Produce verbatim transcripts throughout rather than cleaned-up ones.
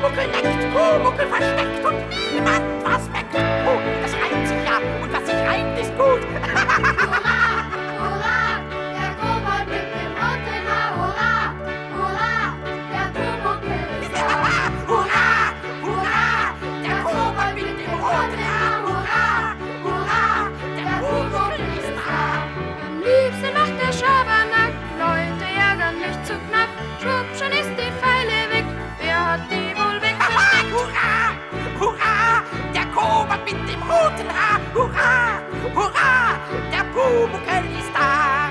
Pumuckl leckt, Pumuckl versteckt und niemand was merkt. Oh, das reimt sich ja und was sich reimt ist gut. Hurra, hurra, der Kobold mit dem roten Haar. Hurra, hurra, der Pumuckl ist da. Hurra, hurra, der Kobold mit dem roten Haar. Hurra, hurra, der Pumuckl ist da. Am liebsten macht der Schabernack, Leute ärgern mich zu knapp. Schwupp, schon ist die Pfeile weg, wer hat die wohl weggesteckt? Hurra, hurra, der Kobold mit dem roten Haar. Hurra, hurra, der Pumuckl ist da.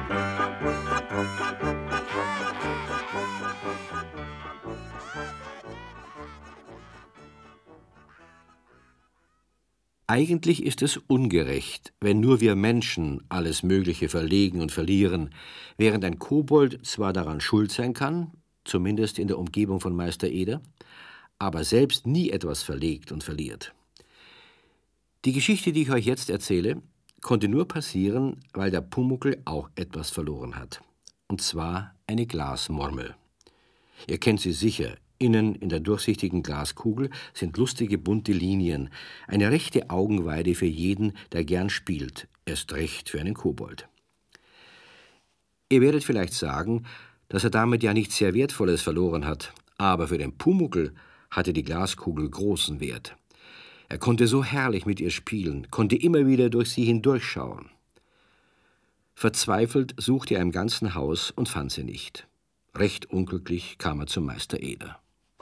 Eigentlich ist es ungerecht, wenn nur wir Menschen alles Mögliche verlegen und verlieren, während ein Kobold zwar daran schuld sein kann, zumindest in der Umgebung von Meister Eder, aber selbst nie etwas verlegt und verliert. Die Geschichte, die ich euch jetzt erzähle, konnte nur passieren, weil der Pumuckl auch etwas verloren hat. Und zwar eine Glasmurmel. Ihr kennt sie sicher. Innen in der durchsichtigen Glaskugel sind lustige bunte Linien, eine rechte Augenweide für jeden, der gern spielt, erst recht für einen Kobold. Ihr werdet vielleicht sagen, dass er damit ja nichts sehr Wertvolles verloren hat, aber für den Pumuckl hatte die Glaskugel großen Wert. Er konnte so herrlich mit ihr spielen, konnte immer wieder durch sie hindurchschauen. Verzweifelt suchte er im ganzen Haus und fand sie nicht. Recht unglücklich kam er zum Meister Eder.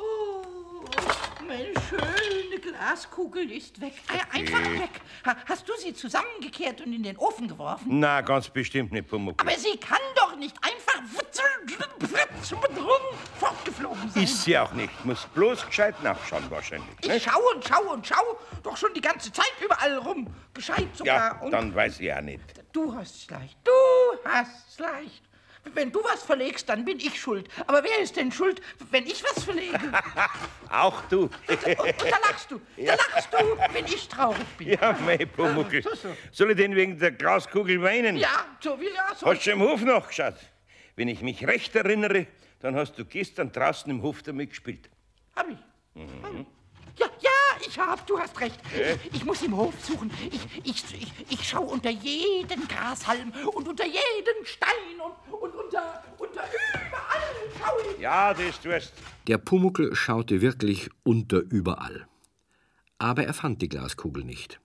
Meine schöne Glaskugel ist weg. Einfach weg. Hast du sie zusammengekehrt und in den Ofen geworfen? Na, ganz bestimmt nicht, Pumuckl. Aber sie kann doch nicht einfach fortgeflogen sein. Ist sie auch nicht. Muss bloß gescheit nachschauen wahrscheinlich. Ich nicht? schaue und schaue und schaue doch schon die ganze Zeit überall rum. Gescheit sogar. Ja, und dann weiß ich auch nicht. Du hast's leicht. Du hast's leicht. Wenn du was verlegst, dann bin ich schuld. Aber wer ist denn schuld, wenn ich was verlege? Auch du. Und, und da lachst du. Da lachst du, wenn ich traurig bin. Ja, mei, Pumuckl. So, so. Soll ich denn wegen der Glaskugel weinen? Ja, so will ja so. Hast du im Hof nachgeschaut? Wenn ich mich recht erinnere, dann hast du gestern draußen im Hof damit gespielt. Hab ich. Mhm. Hab ich. Ja, ja, ich hab, du hast recht. Ich, ich muss im Hof suchen. Ich, ich, ich, ich schau unter jeden Grashalm und unter jeden Stein und, und unter, unter überall schau ich. Ja, das tust. Der Pumuckl schaute wirklich unter überall. Aber er fand die Glaskugel nicht.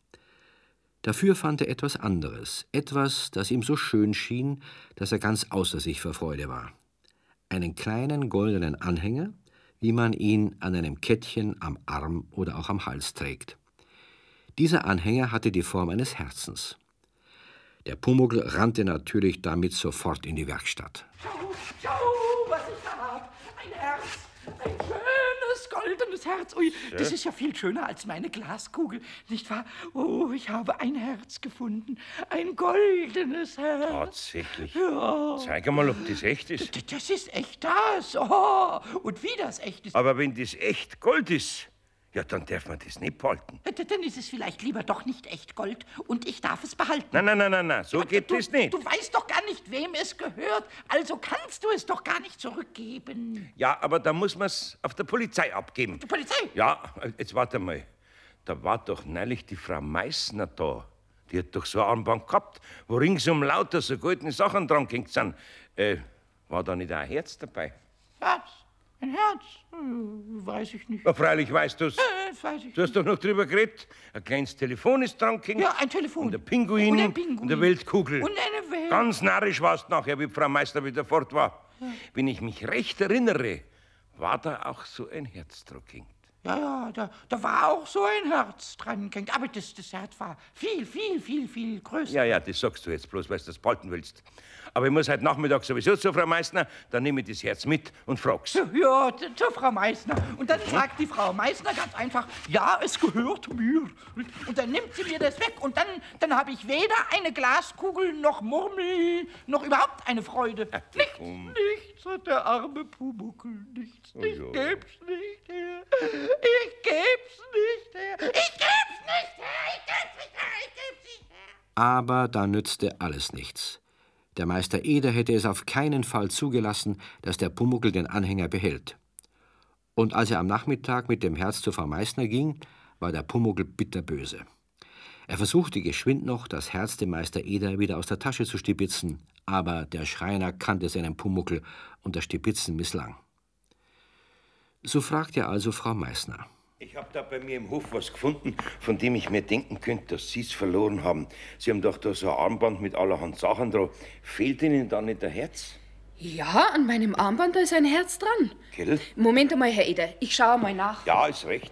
Dafür fand er etwas anderes, etwas, das ihm so schön schien, dass er ganz außer sich vor Freude war. Einen kleinen goldenen Anhänger, wie man ihn an einem Kettchen am Arm oder auch am Hals trägt. Dieser Anhänger hatte die Form eines Herzens. Der Pumuckl rannte natürlich damit sofort in die Werkstatt. Schau, schau, was ich da hab. Ein Herz, ein schönes goldenes Herz. Ui, das ist ja viel schöner als meine Glaskugel, nicht wahr? Oh, ich habe ein Herz gefunden, ein goldenes Herz. Tatsächlich. Ja. Zeig mal, ob das echt ist. D- Das ist echt das. Oh, und wie das echt ist. Aber wenn das echt Gold ist, ja, dann darf man das nicht behalten. D- Dann ist es vielleicht lieber doch nicht echt Gold und ich darf es behalten. Nein, nein, nein, nein, nein, so Aber geht du, das nicht. Du weißt doch gar nicht, wem es gehört. Also kannst du es doch gar nicht zurückgeben. Ja, aber da muss man es auf der Polizei abgeben. Die Polizei? Ja, jetzt warte mal. Da war doch neulich die Frau Meißner da. Die hat doch so ein Armband gehabt, wo ringsum lauter so goldene Sachen dran gehängt sind. Äh, war da nicht auch ein Herz dabei? Herz. Ein Herz? Hm, weiß ich nicht. Ja, freilich weißt du's. Äh, das weiß ich Du hast doch noch drüber geredet. Ein kleines Telefon ist dran gehängt. Ja, ein Telefon. Und ein Pinguin. Und ein Pinguin. Und eine Weltkugel. Und eine Welt. Ganz narrisch warst nachher, wie Frau Meister wieder fort war. Ja. Wenn ich mich recht erinnere, war da auch so ein Herz dran gehängt. Ja, ja, da, da war auch so ein Herz dran gehängt. Aber das, das Herz war viel, viel, viel, viel größer. Ja, ja, das sagst du jetzt bloß, weil du das behalten willst. Aber ich muss heute Nachmittag sowieso zur Frau Meißner, dann nehme ich das Herz mit und frag's. Ja, t- zur Frau Meißner. Und dann sagt die Frau Meißner ganz einfach, ja, es gehört mir. Und dann nimmt sie mir das weg und dann, dann habe ich weder eine Glaskugel noch Murmel noch überhaupt eine Freude. Ach, nichts, komm. nichts hat der arme Pumuckl, nichts. Oh, ich ja. geb's nicht her. Ich geb's nicht her. Ich geb's nicht her. Ich geb's nicht her. Ich geb's nicht her. Aber da nützte alles nichts. Der Meister Eder hätte es auf keinen Fall zugelassen, dass der Pumuckl den Anhänger behält. Und als er am Nachmittag mit dem Herz zu Frau Meißner ging, war der Pumuckl bitterböse. Er versuchte geschwind noch, das Herz dem Meister Eder wieder aus der Tasche zu stibitzen, aber der Schreiner kannte seinen Pumuckl und das Stibitzen misslang. So fragte er also Frau Meißner. Ich hab da bei mir im Hof was gefunden, von dem ich mir denken könnte, dass Sie's verloren haben. Sie haben doch da so ein Armband mit allerhand Sachen drauf. Fehlt Ihnen da nicht ein Herz? Ja, an meinem Armband, da ist ein Herz dran. Gell? Moment einmal, Herr Eder, ich schaue mal nach. Ja, ist recht.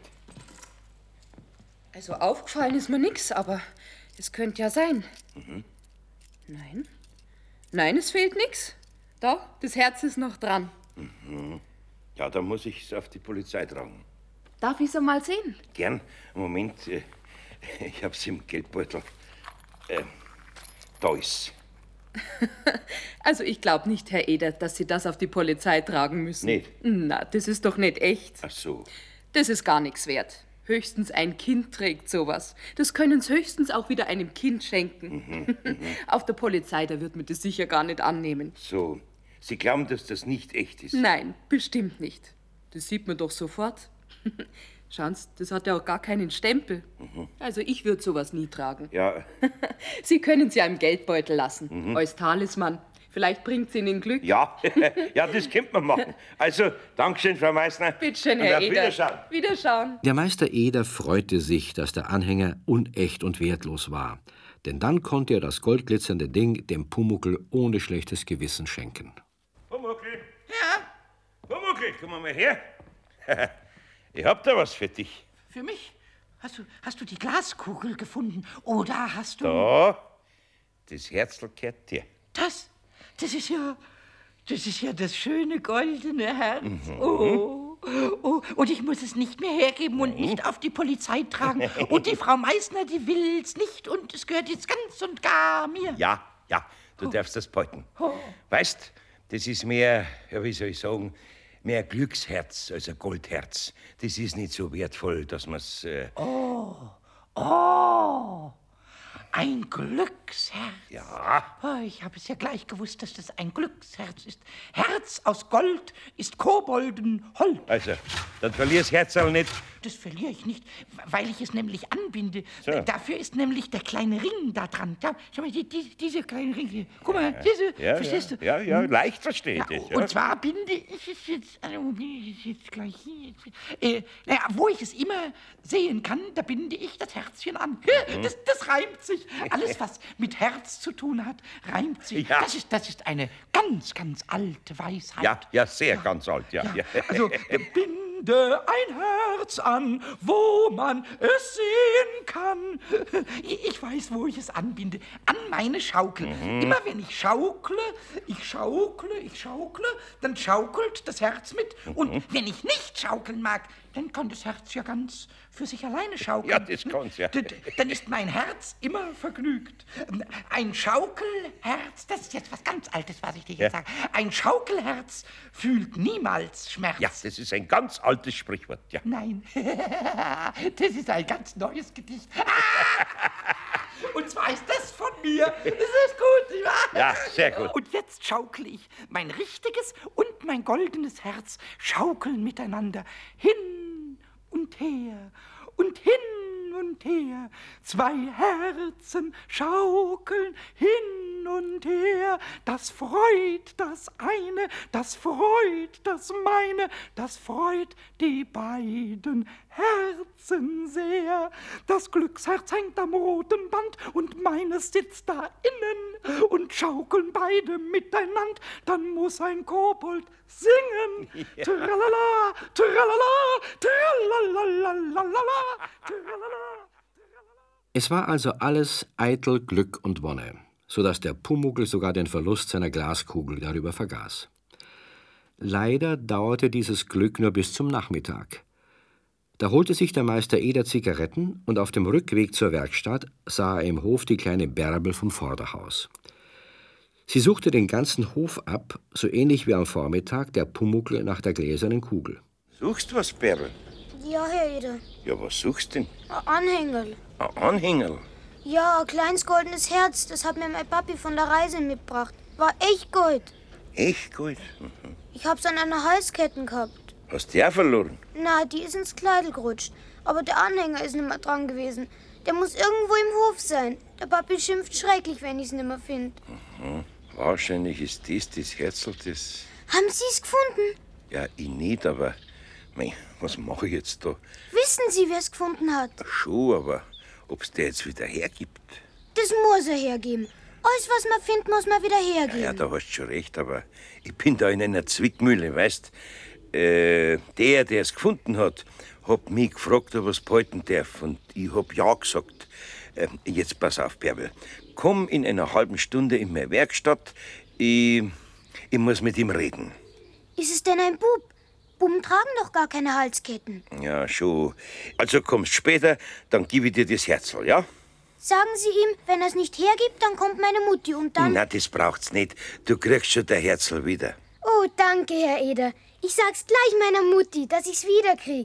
Also aufgefallen ist mir nix, aber es könnte ja sein. Mhm. Nein, nein, es fehlt nix. Da, das Herz ist noch dran. Mhm. Ja, dann muss ich es auf die Polizei tragen. Darf ich es einmal sehen? Gern. Moment, äh, ich hab's im Geldbeutel. Äh, da ist's. Also ich glaube nicht, Herr Eder, dass Sie das auf die Polizei tragen müssen. Nicht? Na, das ist doch nicht echt. Ach so. Das ist gar nichts wert. Höchstens ein Kind trägt sowas. Das können Sie höchstens auch wieder einem Kind schenken. Mhm, auf der Polizei, da wird man das sicher gar nicht annehmen. So. Sie glauben, dass das nicht echt ist? Nein, bestimmt nicht. Das sieht man doch sofort. Schauen Sie, das hat ja auch gar keinen Stempel. Mhm. Also ich würde sowas nie tragen. Ja. Sie können sie im Geldbeutel lassen, Mhm. als Talisman. Vielleicht bringt es Ihnen Glück. Ja, ja, das könnte man machen. Also, Dankeschön, Frau Meißner. Bitte schön, Und Herr auf Eder. Wiederschauen. Wiederschauen. Der Meister Eder freute sich, dass der Anhänger unecht und wertlos war, denn dann konnte er das goldglitzernde Ding dem Pumuckl ohne schlechtes Gewissen schenken. Pumuckl, Ja, Pumuckl, komm mal her. Ich hab da was für dich. für mich? Hast du, hast du die Glaskugel gefunden? Oder hast du... Da, das Herzl gehört dir. Das, das ist ja... Das ist ja das schöne goldene Herz. Mhm. Oh, oh, und ich muss es nicht mehr hergeben und nicht auf die Polizei tragen. Und die Frau Meißner, die will's nicht und es gehört jetzt ganz und gar mir. Ja, ja, du darfst das behalten. Oh. Weißt, das ist mehr, ja, wie soll ich sagen, mehr Glücksherz als ein Goldherz. Das ist nicht so wertvoll, dass man's... Äh, Oh, oh, ein Glücksherz. Ja. Oh, ich habe es ja gleich gewusst, dass das ein Glücksherz ist. Herz aus Gold ist kobolden Hold. Also, dann verlier's Herzl nicht. Das verliere ich nicht, weil ich es nämlich anbinde. So. Dafür ist nämlich der kleine Ring da dran. Da, schau mal, die, die, diese kleine Ring hier. Guck mal, diese, Ja, verstehst ja, du? ja, ja, Hm? leicht verstehe Ja, ich. Ja. und zwar binde ich es jetzt, also wo binde ich es jetzt gleich hier? Äh, naja, wo ich es immer sehen kann, da binde ich das Herzchen an. Mhm. Das, das reimt sich. Alles, was mit Herz zu tun hat, reimt sich. Ja. Das ist, das ist eine ganz, ganz alte Weisheit. Ja, ja, sehr ganz alt, ja. ja. Also, äh, binde ein Herz an, wo man es sehen kann. Ich weiß, wo ich es anbinde. An meine Schaukel. Mhm. Immer wenn ich schaukle, ich schaukle, ich schaukle, dann schaukelt das Herz mit. Mhm. Und wenn ich nicht schaukeln mag, dann kann das Herz ja ganz für sich alleine schaukeln. Ja, das kann's, ja. D- Dann ist mein Herz immer vergnügt. Ein Schaukelherz, das ist jetzt was ganz Altes, was ich dir jetzt Ja. sage. Ein Schaukelherz fühlt niemals Schmerz. Ja, das ist ein ganz altes Sprichwort, ja. Nein, das ist ein ganz neues Gedicht. Und zwar ist das von mir. Das ist gut, nicht wahr? Ja, sehr gut. Und jetzt schaukle ich. Mein richtiges und mein goldenes Herz schaukeln miteinander hin und her und hin und her. Zwei Herzen schaukeln hin und her. Das freut das eine, das freut das meine, das freut die beiden Herzen sehr. Das Glücksherz hängt am roten Band und meines sitzt da innen und schaukeln beide miteinander. Dann muss ein Kobold singen. Ja. Tralala, tralala, tralalalala, tralala. Es war also alles eitel Glück und Wonne, so dass der Pumuckl sogar den Verlust seiner Glaskugel darüber vergaß. Leider dauerte dieses Glück nur bis zum Nachmittag. Da holte sich der Meister Eder Zigaretten und auf dem Rückweg zur Werkstatt sah er im Hof die kleine Bärbel vom Vorderhaus. Sie suchte den ganzen Hof ab, so ähnlich wie am Vormittag der Pumuckl nach der gläsernen Kugel. Suchst du was, Bärl? Ja, Herr Eder. Ja, was suchst denn? Ein Anhängel. Ein Anhängel. Ja, ein kleines goldenes Herz. Das hat mir mein Papi von der Reise mitgebracht. War echt Gold. Echt gut. Mhm. Ich hab's an einer Halskette gehabt. Hast du die auch verloren? Na, die ist ins Kleidel gerutscht. Aber der Anhänger ist nicht mehr dran gewesen. Der muss irgendwo im Hof sein. Der Papi schimpft schrecklich, wenn ich's nicht mehr finde. Mhm. Wahrscheinlich ist das das Herzl, das... Haben Sie's gefunden? Ja, ich nicht, aber... Mei, was mache ich jetzt da? Wissen Sie, wer es gefunden hat? Schon, aber ob's der jetzt wieder hergibt? Das muss er hergeben. Alles, was man findet, muss man wieder hergeben. Ja, da hast du schon recht, aber ich bin da in einer Zwickmühle, weißt? Äh, der, der es gefunden hat, hat mich gefragt, ob er es behalten darf. Und ich hab ja gesagt. Äh, jetzt pass auf, Bärbel. Komm in einer halben Stunde in meine Werkstatt. Ich, ich muss mit ihm reden. Ist es denn ein Bub? Buben tragen doch gar keine Halsketten. Ja, schon. Also kommst später, dann gebe ich dir das Herzl, ja? Sagen Sie ihm, wenn er es nicht hergibt, dann kommt meine Mutti und dann... Na, das braucht's nicht. Du kriegst schon der Herzl wieder. Oh, danke, Herr Eder. Ich sag's gleich meiner Mutti, dass ich's wieder krieg.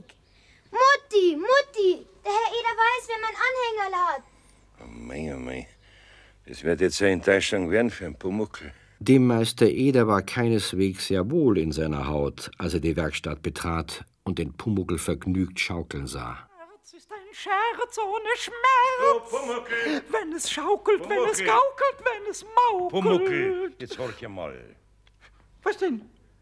Mutti, Mutti, der Herr Eder weiß, wer mein Anhängerl hat. Oh mei, oh mei. Das wird jetzt eine Enttäuschung werden für einen Pumuckl. Dem Meister Eder war keineswegs sehr wohl in seiner Haut, als er die Werkstatt betrat und den Pumuckl vergnügt schaukeln sah. Herz ist ein Scherz ohne Schmerz. Oh, Pumuckl! Wenn es schaukelt, wenn es Pumuckl! gaukelt, wenn es maukelt. Pumuckl, jetzt horch mal. Was denn?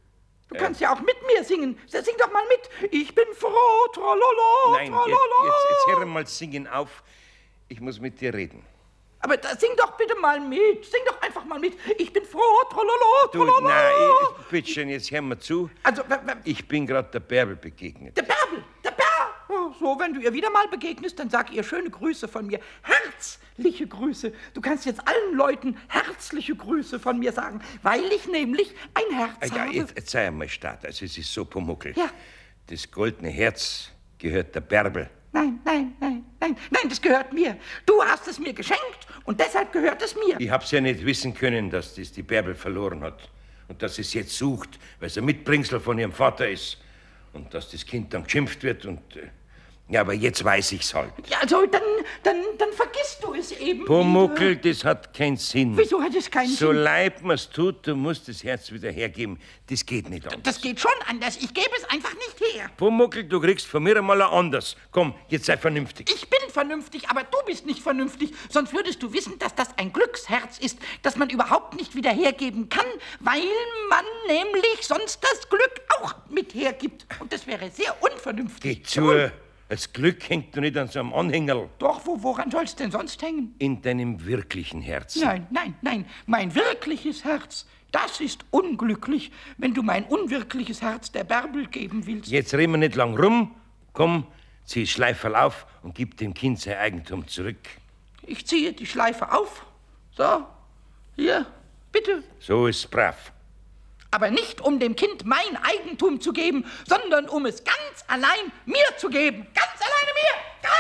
Du kannst ja auch mit mir singen. Sing doch mal mit. Ich bin froh, trololo, Nein, jetzt, trololo. jetzt, jetzt hör mal singen auf. Ich muss mit dir reden. Aber da, sing doch bitte mal mit. Sing doch einfach mal mit. Ich bin froh, trololo, Du, trololo. nein, ich, bitte schön, jetzt hör mir zu. Also, w- w- Ich bin gerade der Bärbel begegnet. der Bärbel, der Bärbel. Oh, so, wenn du ihr wieder mal begegnest, dann sag ihr schöne Grüße von mir. Herzliche Grüße. Du kannst jetzt allen Leuten herzliche Grüße von mir sagen, weil ich nämlich ein Herz Ah, ja, habe. jetzt, jetzt sei einmal Start. Also, es ist so, Pumuckl. Ja. Das goldene Herz gehört der Bärbel. Nein, nein, nein, nein, nein, das gehört mir. Du hast es mir geschenkt und deshalb gehört es mir. Ich hab's ja nicht wissen können, dass das die Bärbel verloren hat. Und dass sie es jetzt sucht, weil sie ein Mitbringsel von ihrem Vater ist. Und dass das Kind dann geschimpft wird und... Äh, ja, aber jetzt weiß ich's halt. Ja, also dann, dann, dann vergisst du es eben Pumuckl, wieder. das hat keinen Sinn. Wieso hat es keinen So Sinn? leid man's tut, du musst das Herz wieder hergeben. Das geht nicht anders. Das geht schon anders. Ich gebe es einfach nicht her. Pumuckl, du kriegst von mir einmal ein anders. Komm, jetzt sei vernünftig. Ich bin vernünftig, aber du bist nicht vernünftig. Sonst würdest du wissen, dass das ein Glücksherz ist, das man überhaupt nicht wieder hergeben kann, weil man nämlich sonst das Glück auch mit hergibt. Und das wäre sehr unvernünftig. Geh zu. Das Glück hängt doch nicht an so einem Anhängerl. Doch, wo, woran soll es denn sonst hängen? In deinem wirklichen Herzen. Nein, nein, nein. Mein wirkliches Herz, das ist unglücklich, wenn du mein unwirkliches Herz der Bärbel geben willst. Jetzt reden wir nicht lang rum. Komm, zieh Schleiferl auf und gib dem Kind sein Eigentum zurück. Ich ziehe die Schleife auf. So, hier, bitte. So ist's brav. Aber nicht, um dem Kind mein Eigentum zu geben, sondern um es ganz allein mir zu geben. Ganz alleine mir!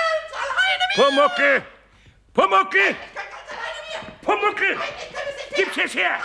Ganz alleine mir! Pumuckl! Pumuckl! Ganz alleine mir! Pumuckl! Nein, ich gebe es nicht Gib's her! es her!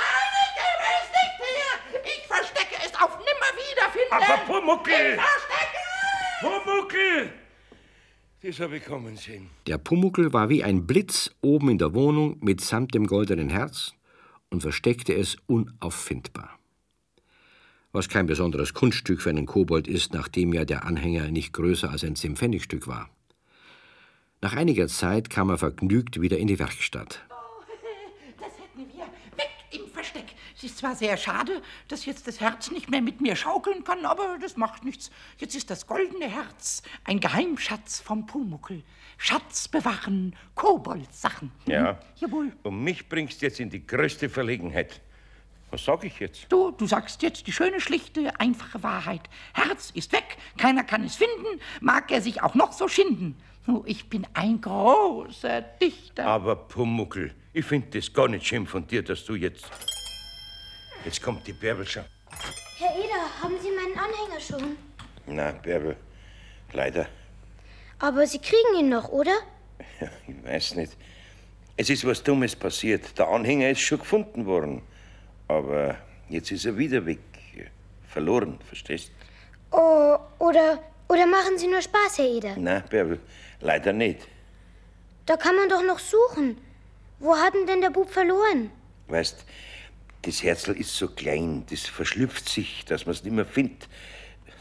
Nein, ich gebe es nicht her! Ich verstecke es auf Nimmerwiederfinden! Aber Pumuckl! Ich verstecke es! Pumuckl! Das hab ich kommen sehen. Der Pumuckl war wie ein Blitz oben in der Wohnung mitsamt dem goldenen Herz und versteckte es unauffindbar. Was kein besonderes Kunststück für einen Kobold ist, nachdem ja der Anhänger nicht größer als ein Zehn-Pfennig-Stück war. Nach einiger Zeit kam er vergnügt wieder in die Werkstatt. Oh, das hätten wir weg im Versteck. Es ist zwar sehr schade, dass jetzt das Herz nicht mehr mit mir schaukeln kann, aber das macht nichts. Jetzt ist das goldene Herz ein Geheimschatz vom Pumuckl. Schatz bewahren, Koboldsachen. Ja. Jawohl. Und mich bringst jetzt in die größte Verlegenheit. Was sag ich jetzt? Du, du sagst jetzt die schöne, schlichte, einfache Wahrheit. Herz ist weg, keiner kann es finden, mag er sich auch noch so schinden. Oh, ich bin ein großer Dichter. Aber Pumuckl, ich find das gar nicht schön von dir, dass du jetzt... Jetzt kommt die Bärbel schon. Herr Eder, haben Sie meinen Anhänger schon? Na, Bärbel, leider. Aber Sie kriegen ihn noch, oder? Ja, ich weiß nicht. Es ist was Dummes passiert. Der Anhänger ist schon gefunden worden. Aber jetzt ist er wieder weg. Verloren, verstehst? Oh, oder, oder machen Sie nur Spaß, Herr Eder? Nein, Bärbel, leider nicht. Da kann man doch noch suchen. Wo hat denn denn der Bub verloren? Weißt, das Herzl ist so klein, das verschlüpft sich, dass man's nicht mehr findet.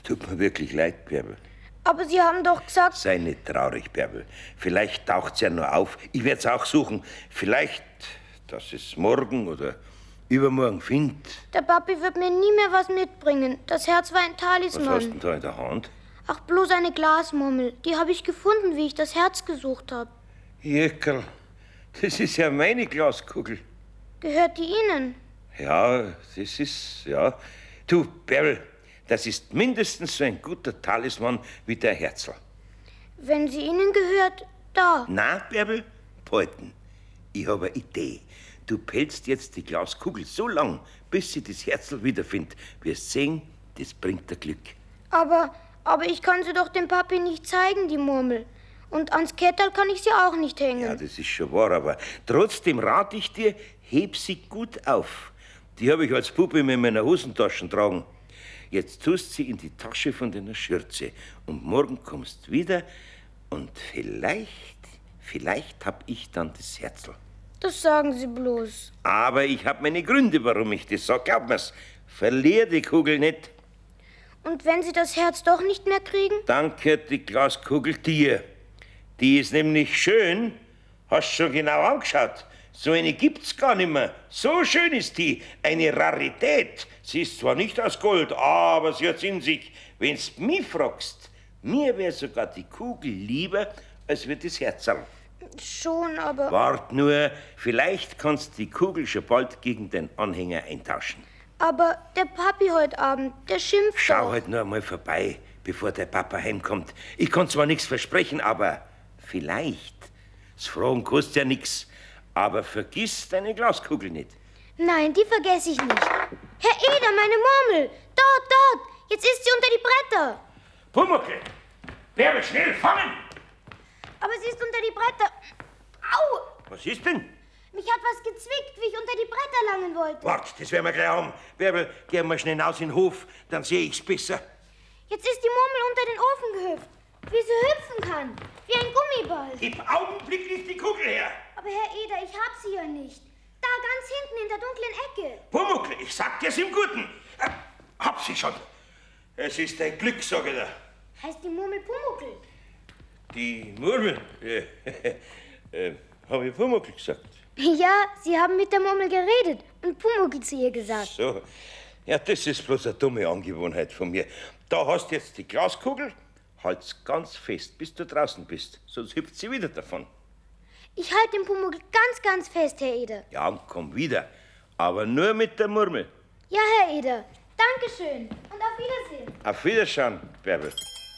Tut mir wirklich leid, Bärbel. Aber Sie haben doch gesagt... Sei nicht traurig, Bärbel. Vielleicht taucht's ja nur auf. Ich werd's auch suchen. Vielleicht, dass es morgen oder übermorgen findet. Der Papi wird mir nie mehr was mitbringen. Das Herz war ein Was hast du Talisman. denn da in der Hand? Ach, bloß eine Glasmurmel. Die habe ich gefunden, wie ich das Herz gesucht habe. Jäckerl, das ist ja meine Glaskugel. Gehört die Ihnen? Ja, das ist, ja. Du, Bärbel, das ist mindestens so ein guter Talisman wie der Herzl. Wenn sie Ihnen gehört, da. Na, Bärbel, behalten. Ich habe eine Idee. Du pelzt jetzt die Glaskugel so lang, bis sie das Herzl wiederfindet. Wirst sehen, das bringt dir Glück. Aber, aber ich kann sie doch dem Papi nicht zeigen, die Murmel. Und ans Kettel kann ich sie auch nicht hängen. Ja, das ist schon wahr, aber trotzdem rate ich dir, heb sie gut auf. Die habe ich als Puppe in meiner Hosentasche tragen. Jetzt tust sie in die Tasche von deiner Schürze und morgen kommst wieder und vielleicht, vielleicht hab ich dann das Herzl. Das sagen Sie bloß. Aber ich hab meine Gründe, warum ich das sag. Glaub mir's, verlier die Kugel nicht. Und wenn Sie das Herz doch nicht mehr kriegen? Dann gehört die Glaskugel dir. Die ist nämlich schön. Hast schon genau angeschaut. So eine gibt's gar nicht mehr. So schön ist die. Eine Rarität. Sie ist zwar nicht aus Gold, aber sie hat's in sich. Wenn's mich fragst, mir wär sogar die Kugel lieber, als wird das Herzl. Schon, aber... Wart nur, vielleicht kannst die Kugel schon bald gegen den Anhänger eintauschen. Aber der Papi heute Abend, der schimpft Schau doch. halt nur einmal vorbei, bevor der Papa heimkommt. Ich kann zwar nichts versprechen, aber vielleicht. Das Fragen kostet ja nichts. Aber vergiss deine Glaskugel nicht. Nein, die vergesse ich nicht. Herr Eder, meine Murmel! Dort, dort! Jetzt ist sie unter die Bretter! Pumuckl, Bärbel, schnell fangen! Aber sie ist unter die Bretter. Au! Was ist denn? Mich hat was gezwickt, wie ich unter die Bretter langen wollte. Wart, das werden wir gleich haben. Bärbel, geh mal schnell hinaus in den Hof, dann sehe ich's besser. Jetzt ist die Murmel unter den Ofen gehüpft. Wie sie hüpfen kann. Wie ein Gummiball. Gib augenblicklich die Kugel her. Aber Herr Eder, ich hab sie ja nicht. Da ganz hinten in der dunklen Ecke. Pumuckl, ich sag dir's im Guten. Äh, hab sie schon. Es ist ein Glück, sag ich dir. Heißt die Murmel Pumuckl? Die Murmel, äh, äh, habe ich Pumuckl gesagt. Ja, Sie haben mit der Murmel geredet und Pumuckl zu ihr gesagt. So, ja, das ist bloß eine dumme Angewohnheit von mir. Da hast du jetzt die Glaskugel, halt's ganz fest, bis du draußen bist, sonst hüpft sie wieder davon. Ich halte den Pumuckl ganz, ganz fest, Herr Eder. Ja, und komm wieder, aber nur mit der Murmel. Ja, Herr Eder. Dankeschön und auf Wiedersehen. Auf Wiederschauen, Bärbel.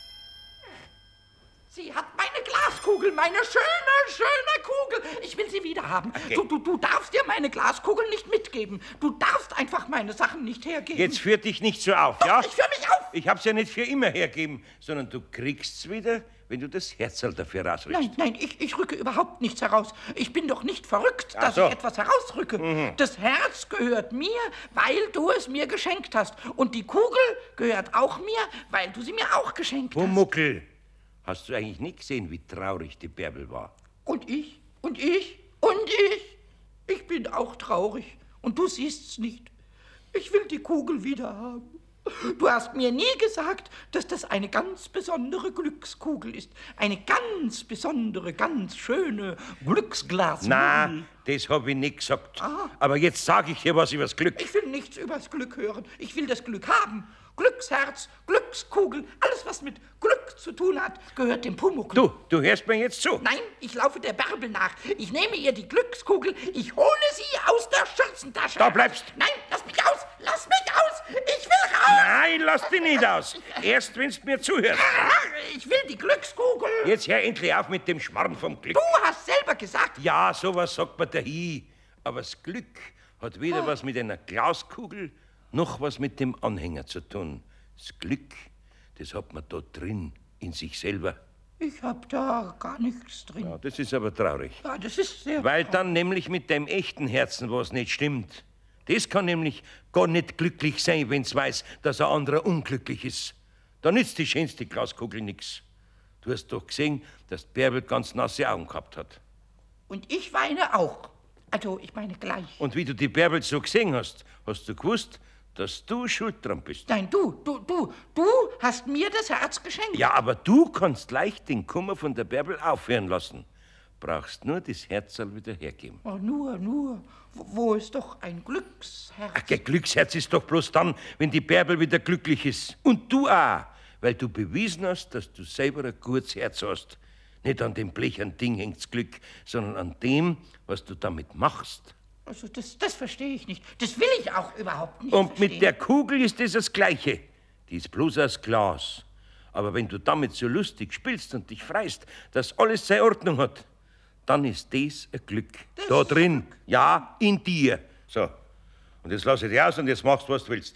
Sie hat meine Glaskugel, meine schöne, schöne Kugel. Ich will sie wieder haben. Okay. Du, du, du darfst dir meine Glaskugel nicht mitgeben. Du darfst einfach meine Sachen nicht hergeben. Jetzt führ dich nicht so auf, Doch, ja? ich führ mich auf. Ich hab's ja nicht für immer hergeben, sondern du kriegst's wieder, wenn du das Herzl dafür rausrückst. Nein, nein, ich, ich rücke überhaupt nichts heraus. Ich bin doch nicht verrückt, Ach dass so. ich etwas herausrücke. Mhm. Das Herz gehört mir, weil du es mir geschenkt hast. Und die Kugel gehört auch mir, weil du sie mir auch geschenkt hast. Pumuckl, hast du eigentlich nicht gesehen, wie traurig die Bärbel war? Und ich, und ich, und ich. Ich bin auch traurig. Und du siehst's nicht. Ich will die Kugel wieder haben. Du hast mir nie gesagt, dass das eine ganz besondere Glückskugel ist. Eine ganz besondere, ganz schöne Glücksglasmurmel. Na, das hab ich nicht gesagt. Ah. Aber jetzt sag ich dir was übers Glück. Ich will nichts übers Glück hören. Ich will das Glück haben. Glücksherz, Glückskugel, alles, was mit Glück zu tun hat, gehört dem Pumuckl. Du, du hörst mir jetzt zu. Nein, ich laufe der Bärbel nach. Ich nehme ihr die Glückskugel. Ich hole sie aus der Schürzentasche. Da bleibst. Nein, lass mich aus. Lass mich aus. Ich will raus. Nein, lass dich nicht aus. Erst, wenn's mir zuhörst. Ich will die Glückskugel. Jetzt hör endlich auf mit dem Schmarrn vom Glück. Du hast selber gesagt. Ja, sowas sagt man dahin. Aber das Glück hat weder was mit einer Glaskugel noch was mit dem Anhänger zu tun. Das Glück, das hat man da drin, in sich selber. Ich hab da gar nichts drin. Ja, das ist aber traurig. Ja, das ist sehr... Weil dann nämlich mit deinem echten Herzen was nicht stimmt. Das kann nämlich gar nicht glücklich sein, wenn's weiß, dass ein anderer unglücklich ist. Da nützt die schönste Glaskugel nix. Du hast doch gesehen, dass die Bärbel ganz nasse Augen gehabt hat. Und ich weine auch. Also, ich meine gleich. Und wie du die Bärbel so gesehen hast, hast du gewusst, dass du schuld dran bist. Nein, du, du, du, du hast mir das Herz geschenkt. Ja, aber du kannst leicht den Kummer von der Bärbel aufhören lassen. Brauchst nur das Herzl wieder hergeben. Oh, nur, nur. Wo, wo ist doch ein Glücksherz? Ach, ein Glücksherz ist doch bloß dann, wenn die Bärbel wieder glücklich ist. Und du auch, weil du bewiesen hast, dass du selber ein gutes Herz hast. Nicht an dem blechernen Ding hängt's Glück, sondern an dem, was du damit machst. Also das, das verstehe ich nicht. Das will ich auch überhaupt nicht Und verstehen. mit der Kugel ist es das Gleiche. Die ist bloß aus Glas. Aber wenn du damit so lustig spielst und dich freust, dass alles seine Ordnung hat, dann ist das ein Glück. Das da ist drin. Ja, in dir. So. Und jetzt lass ich dich aus und jetzt machst du, was du willst.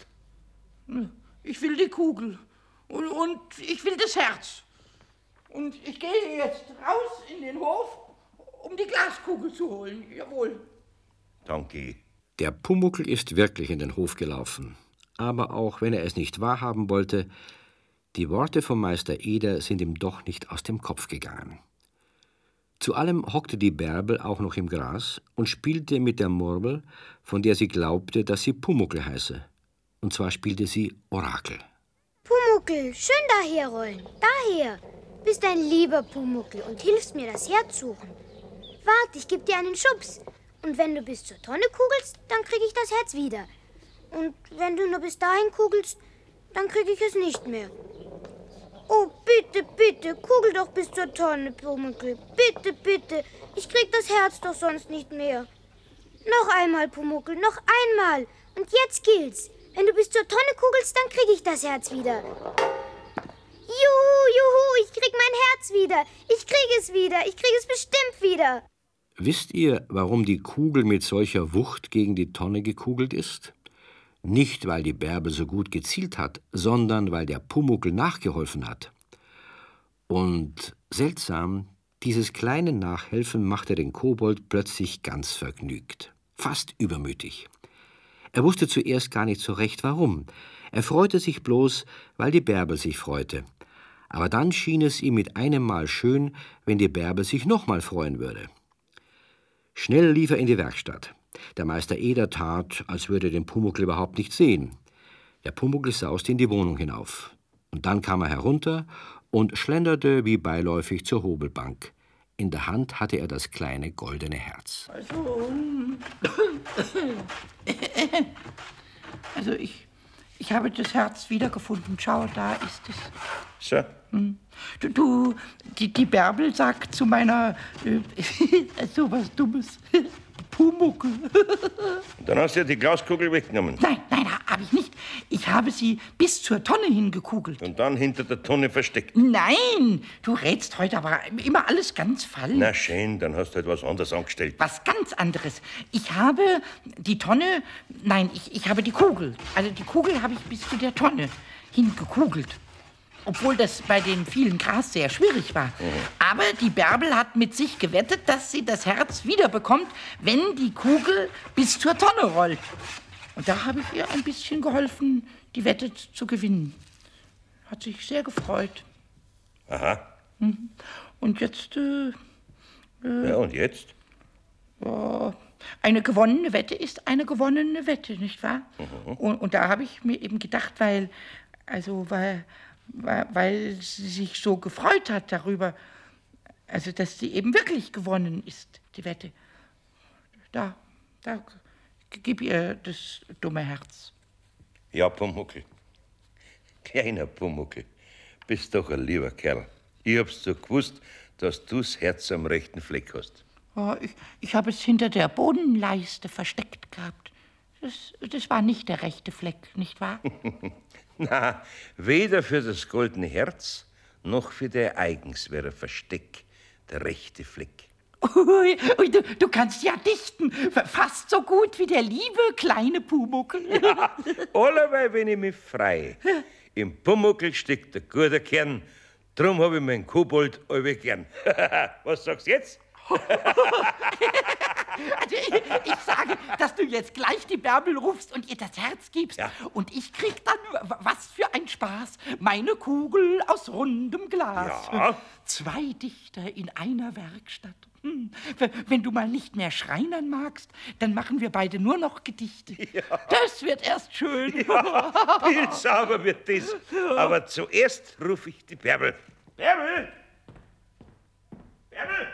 Ich will die Kugel. Und, und ich will das Herz. Und ich gehe jetzt raus in den Hof, um die Glaskugel zu holen. Jawohl. Danke. Der Pumuckl ist wirklich in den Hof gelaufen. Aber auch wenn er es nicht wahrhaben wollte, die Worte vom Meister Eder sind ihm doch nicht aus dem Kopf gegangen. Zu allem hockte die Bärbel auch noch im Gras und spielte mit der Murmel, von der sie glaubte, dass sie Pumuckl heiße. Und zwar spielte sie Orakel. Pumuckl, schön daherrollen. Daher. Bist ein lieber Pumuckl und hilfst mir das Herz suchen. Wart, ich geb dir einen Schubs. Und wenn du bis zur Tonne kugelst, dann krieg ich das Herz wieder. Und wenn du nur bis dahin kugelst, dann krieg ich es nicht mehr. Oh, bitte, bitte, kugel doch bis zur Tonne, Pumuckl. Bitte, bitte. Ich krieg das Herz doch sonst nicht mehr. Noch einmal, Pumuckl, noch einmal. Und jetzt gilt's. Wenn du bis zur Tonne kugelst, dann krieg ich das Herz wieder. Juhu, juhu, ich krieg mein Herz wieder. Ich krieg es wieder. Ich krieg es bestimmt wieder. Wisst ihr, warum die Kugel mit solcher Wucht gegen die Tonne gekugelt ist? Nicht, weil die Bärbel so gut gezielt hat, sondern weil der Pumuckl nachgeholfen hat. Und seltsam, dieses kleine Nachhelfen machte den Kobold plötzlich ganz vergnügt, fast übermütig. Er wusste zuerst gar nicht so recht, warum. Er freute sich bloß, weil die Bärbel sich freute. Aber dann schien es ihm mit einem Mal schön, wenn die Bärbel sich noch mal freuen würde. Schnell lief er in die Werkstatt. Der Meister Eder tat, als würde er den Pumuckl überhaupt nicht sehen. Der Pumuckl sauste in die Wohnung hinauf. Und dann kam er herunter und schlenderte wie beiläufig zur Hobelbank. In der Hand hatte er das kleine goldene Herz. Also, also ich, ich habe das Herz wiedergefunden. Schau, da ist es. So. Du, du die, die Bärbel sagt zu meiner, äh, so was Dummes, Pumuckl. Dann hast du ja die Glaskugel weggenommen. Nein, nein, habe ich nicht. Ich habe sie bis zur Tonne hingekugelt. Und dann hinter der Tonne versteckt. Nein, du rätst heute aber immer alles ganz falsch. Na schön, dann hast du halt was anderes angestellt. Was ganz anderes. Ich habe die Tonne, nein, ich, ich habe die Kugel. Also die Kugel habe ich bis zu der Tonne hingekugelt. Obwohl das bei dem vielen Gras sehr schwierig war. Mhm. Aber die Bärbel hat mit sich gewettet, dass sie das Herz wiederbekommt, wenn die Kugel bis zur Tonne rollt. Und da habe ich ihr ein bisschen geholfen, die Wette zu gewinnen. Hat sich sehr gefreut. Aha. Mhm. Und jetzt... Äh, äh, ja, und jetzt? Ja, eine gewonnene Wette ist eine gewonnene Wette, nicht wahr? Mhm. Und, und da habe ich mir eben gedacht, weil... Also, weil... weil sie sich so gefreut hat darüber, also dass sie eben wirklich gewonnen ist, die Wette. Da, da, gib ihr das dumme Herz. Ja, Pumuckl. Kleiner Pumuckl, bist doch ein lieber Kerl. Ich hab's so gewusst, dass du das Herz am rechten Fleck hast. Ja, ich, ich habe es hinter der Bodenleiste versteckt gehabt. Das, das war nicht der rechte Fleck, nicht wahr? Na, weder für das goldene Herz, noch für dein eigens wäre Versteck der rechte Fleck. Ui, ui, du, du kannst ja dichten, fast so gut wie der liebe kleine Pumuckl. Ja, allerweil, wenn ich mich frei. Im Pumuckl steckt der gute Kern, drum hab ich meinen Kobold allweil gern. Was sagst du jetzt? Also ich, ich sage, dass du jetzt gleich die Bärbel rufst und ihr das Herz gibst. Ja. Und ich krieg dann, was für ein Spaß, meine Kugel aus rundem Glas. Ja. Zwei Dichter in einer Werkstatt. Hm, w- Wenn du mal nicht mehr schreinern magst, dann machen wir beide nur noch Gedichte. Ja. Das wird erst schön. Ja, bildsauber wird das. Aber zuerst rufe ich die Bärbel. Bärbel! Bärbel!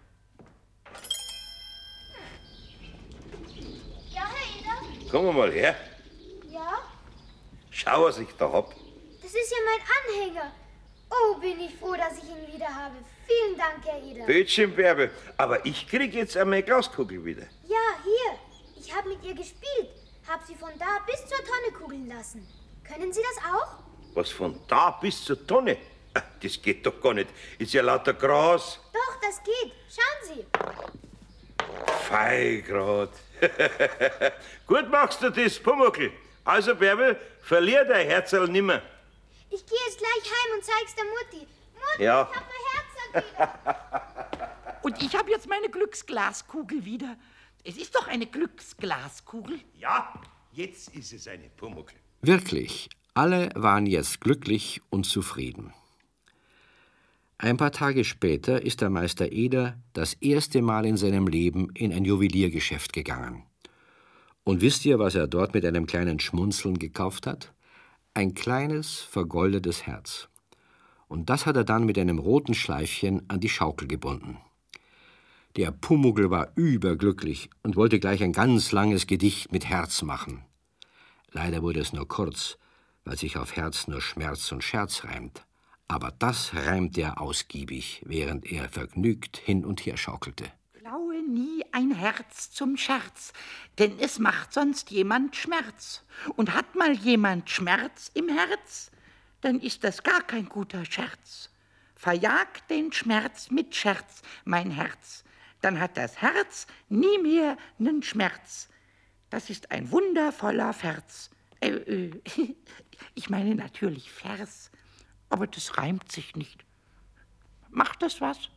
Ja, Herr Eder? Komm mal her. Ja? Schau, was ich da hab. Das ist ja mein Anhänger. Oh, bin ich froh, dass ich ihn wieder habe. Vielen Dank, Herr Eder. Bildschirm, Bärbel. Aber ich krieg jetzt einmal Glaskugel wieder. Ja, hier. Ich habe mit ihr gespielt. Hab sie von da bis zur Tonne kugeln lassen. Können Sie das auch? Was von da bis zur Tonne? Ah, das geht doch gar nicht. Ist ja lauter Gras. Doch, das geht. Schauen Sie. Fei grad. Gut machst du das, Pumuckl. Also, Bärbel, verlier dein Herzl nimmer. Ich gehe jetzt gleich heim und zeig's der Mutti. Mutti, Ja. ich hab mein Herz wieder. Und ich habe jetzt meine Glücksglaskugel wieder. Es ist doch eine Glücksglaskugel. Ja, jetzt ist es eine, Pumuckl. Wirklich, alle waren jetzt glücklich und zufrieden. Ein paar Tage später ist der Meister Eder das erste Mal in seinem Leben in ein Juweliergeschäft gegangen. Und wisst ihr, was er dort mit einem kleinen Schmunzeln gekauft hat? Ein kleines, vergoldetes Herz. Und das hat er dann mit einem roten Schleifchen an die Schaukel gebunden. Der Pumuckl war überglücklich und wollte gleich ein ganz langes Gedicht mit Herz machen. Leider wurde es nur kurz, weil sich auf Herz nur Schmerz und Scherz reimt. Aber das reimte er ausgiebig, während er vergnügt hin und her schaukelte. Klaue nie ein Herz zum Scherz, denn es macht sonst jemand Schmerz. Und hat mal jemand Schmerz im Herz, dann ist das gar kein guter Scherz. Verjag den Schmerz mit Scherz, mein Herz, dann hat das Herz nie mehr nen Schmerz. Das ist ein wundervoller Vers. Äh, äh, ich meine natürlich Vers, aber das reimt sich nicht. Macht das was?